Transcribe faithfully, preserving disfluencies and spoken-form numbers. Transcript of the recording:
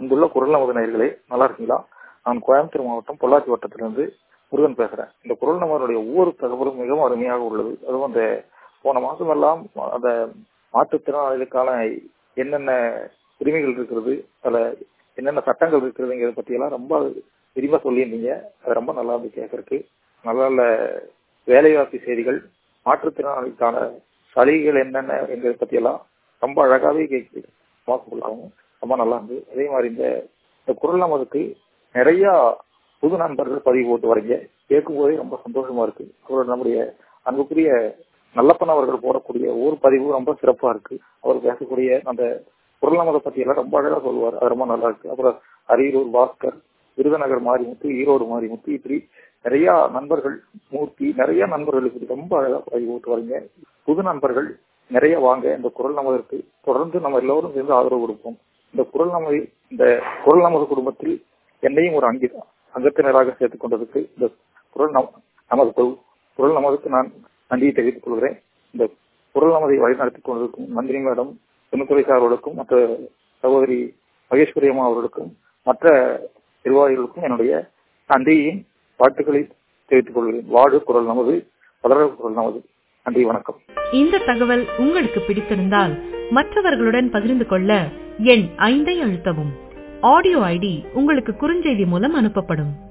அன்புள்ள குரல் நமது நேயர்களே, நல்லா இருக்கீங்களா? நான் கோயம்புத்தூர் மாவட்டம் பொள்ளாச்சி வட்டத்திலிருந்து முருகன் பேசுறேன். இந்த குரல் நமருடைய ஒவ்வொரு தகவலும் மிகவும் அருமையாக உள்ளது. அதுவும் அந்த போன மாதம் எல்லாம் அந்த மாற்றுத்திறனாளிகளுக்கான என்னென்ன உரிமைகள் இருக்கிறது, அதுல என்னென்ன சட்டங்கள் இருக்கிறதுங்கிறத பத்தி எல்லாம் ரொம்ப விரிவா சொல்லியிருந்தீங்க. அது ரொம்ப நல்லா இருந்து கேட்கறதுக்கு. நல்ல நல்ல வேலைவாய்ப்பு செய்திகள், மாற்றுத்திறனாளிக்கான சலுகைகள் என்னென்ன எங்களை பத்தி எல்லாம் ரொம்ப அழகாவே கேட்குது. பார்க்கலாகும் ரொம்ப நல்லா இருந்து. அதே மாதிரி இந்த இந்த குரல் நமதுக்கு நிறைய புது நண்பர்கள் பதிவு போட்டு வரீங்க. கேட்கும் போதே ரொம்ப சந்தோஷமா இருக்கு. அவர் நம்முடைய அன்புக்குரிய நல்லப்பன் அவர்கள் போடக்கூடிய ஒவ்வொரு பதிவும் ரொம்ப சிறப்பா இருக்கு. அவர் பேசக்கூடிய அந்த குரல் நமதை பத்தி எல்லாம் ரொம்ப அழகா சொல்லுவார். அது ரொம்ப நல்லா இருக்கு. அப்புறம் அரியலூர் பாஸ்கர், விருதுநகர் மாரிமுத்து, ஈரோடு மாரிமுத்து, இப்படி நிறைய நண்பர்கள், மூர்த்தி, நிறைய நண்பர்களுக்கு ரொம்ப அழகா பதிவு போட்டு வரீங்க. புது நண்பர்கள் நிறைய வாங்க. இந்த குரல் நமதற்கு தொடர்ந்து நம்ம எல்லோரும் சேர்ந்து ஆதரவு கொடுப்போம். இந்த குரல் நமது இந்த குரல் நமது குடும்பத்தில் என்னையும் ஒரு அங்கி அங்கத்தினராக சேர்த்துக் கொண்டதுக்கு இந்த குரல் நம் நமது குரல் நமதுக்கு நான் நன்றியை தெரிவித்துக் கொள்கிறேன். இந்த குரல் நமதை வழிநடத்திக் கொண்டிருக்கும் நந்தினி மேடம், துணைத்துறை சார்களுக்கும், மற்ற சகோதரி மகேஸ்வரி அம்மா அவர்களுக்கும், மற்ற நிர்வாகிகளுக்கும் என்னுடைய நன்றியையும் வாழ்த்துக்களை தெரிவித்துக் கொள்கிறேன். வாடு குரல் நமது, வளர குரல் நமது. நன்றி, வணக்கம். இந்த தகவல் உங்களுக்கு பிடித்திருந்தால் மற்றவர்களுடன் பகிர்ந்து கொள்ள எண் ஐந்தை அழுத்தவும். ஆடியோ ஐடி உங்களுக்கு குறுஞ்செய்தி மூலம் அனுப்பப்படும்.